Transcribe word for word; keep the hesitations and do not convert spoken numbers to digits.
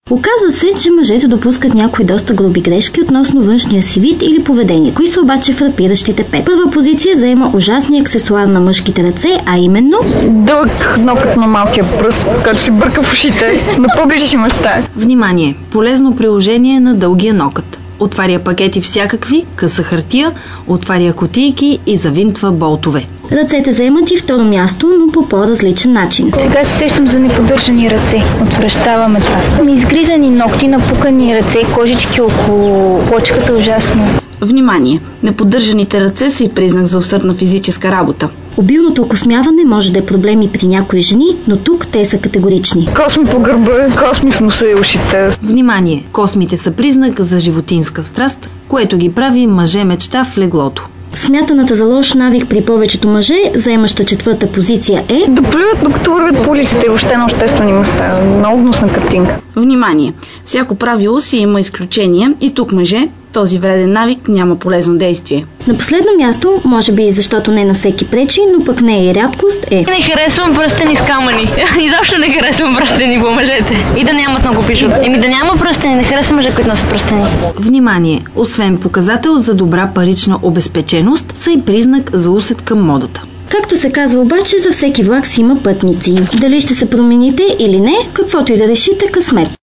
Оказва се, че мъжете допускат някои доста груби грешки относно външния си вид или поведение. Кои са обаче фрапиращите пет? Първа позиция заема ужасния аксесуар на мъжките ръце, а именно дълъг нокът на малкия пръст, с който си бърка в ушите на по-ближни места. Внимание! Полезно приложение на дългия нокът. Отваря пакети всякакви, къса хартия, отваря кутийки и завинтва болтове. Ръцете заемат и второ място, но по по-различен начин. Сега се сещам за неподдържани ръце. Отвръщаваме това. Изгризани ногти, напукани ръце, кожички около почката, ужасно. Внимание! Неподдържаните ръце са и признак за усърдна физическа работа. Обилното окосмяване може да е проблем и при някои жени, но тук те са категорични. Косми по гърба, косми в носа и ушите. Внимание! Космите са признак за животинска страст, което ги прави мъже мечта в леглото. Смятаната за лош навик при повечето мъже, заемаща четвърта позиция е да плюят, докато вървят по улиците и въобще на обществени места. Много гнусна картинка. Внимание! Всяко правило си има изключение и тук, мъже, този вреден навик няма полезно действие. На последно място, може би защото не на всеки пречи, но пък не е и рядкост, е не харесвам пръстени с камъни. Изобщо не харесвам пръстени по мъжете. И да нямат много пишут. Еми да няма пръстени, не харесвам мъже, които носят пръстени. Внимание! Освен показател за добра парична обезпеченост, са и признак за усет към модата. Както се казва обаче, за всеки влак си има пътници. Дали ще се промените или не, каквото и да решите, късмет.